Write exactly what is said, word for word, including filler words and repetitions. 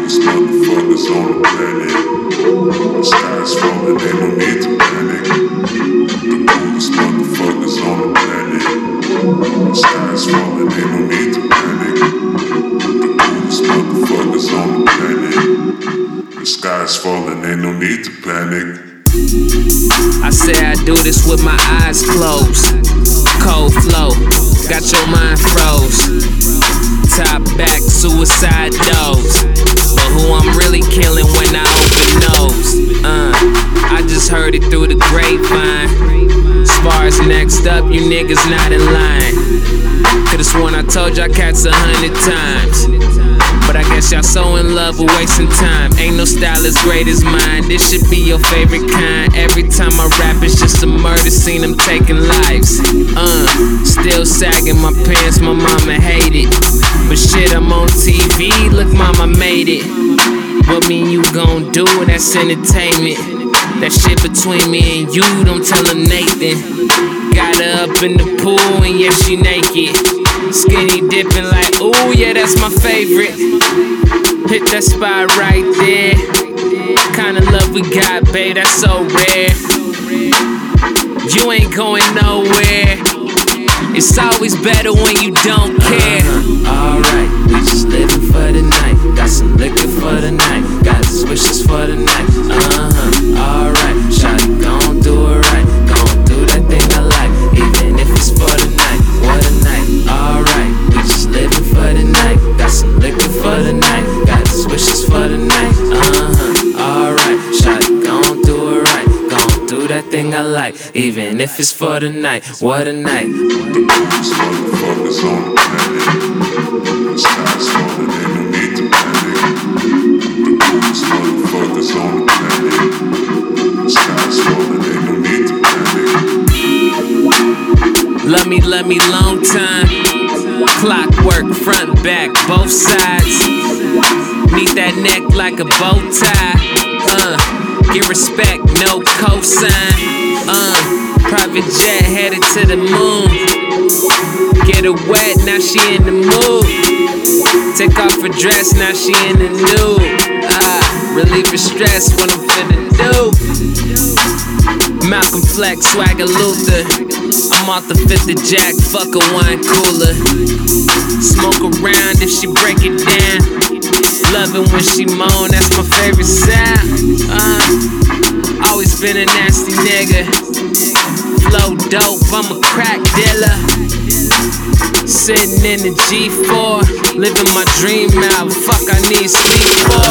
coolest motherfuckers on the planet. The sky's falling, ain't no need to panic. The coolest motherfuckers on the planet. The sky's falling, ain't no need to panic. The coolest motherfuckers on the planet. The sky's falling, ain't no need to panic. I say I do this with my eyes closed. Cold flow, got your mind froze. Top back, suicide doors. But who I'm really killing when I open nose? Uh, I just heard it through the grapevine. As far as next up, you niggas not in line. Could've sworn I told y'all cats a hundred times. But I guess y'all so in love with wasting time. Ain't no style as great as mine. This should be your favorite kind. Every time I rap, it's just a murder scene. I'm taking lives. Uh, still sagging my pants. My mama hate it. But shit, I'm on T V. Look, mama made it. What me and you gon' do? That's entertainment. That shit between me and you, don't tell her Nathan. Got her up in the pool and yeah, she naked. Skinny dipping like, ooh, yeah, that's my favorite. Hit that spot right there. Kinda love we got, babe, that's so rare. You ain't going nowhere. It's always better when you don't care. Uh-huh. Alright, we just living for the night. Got some liquor for the night. Got swishes for the night. Uh-huh, alright, shawty gon' do it right. Gon' do that thing I like, even if it's for the night. What a night, alright, we just living for the night. Got some liquor for the night. Got swishes for the night. Uh-huh, alright, shawty gon' do it right. Gon' do that thing I like, even if it's for the night. What a night. The coolest motherfuckers on the planet. The sky's falling, ain't no need to panic. The coolest motherfuckers on the planet. The sky's falling, ain't no need to panic. Love me, love me long time. Clockwork, front, back, both sides. Need that neck like a bow tie. Uh, get respect, no cosign. Uh, private jet headed to the moon. Get her wet, now she in the mood. Take off her dress, now she in the nude. Ah, relieve her stress, what I'm finna do. Malcolm Flex, Swagger Luther. I'm off the fifth of Jack, fuck a wine cooler. Smoke around if she break it down. Love it when she moan, that's my favorite sound. Uh, always been a nasty nigga. Flow dope, I'm a crack dealer. Sitting in the G four, living my dream out. Fuck, I need sleep for.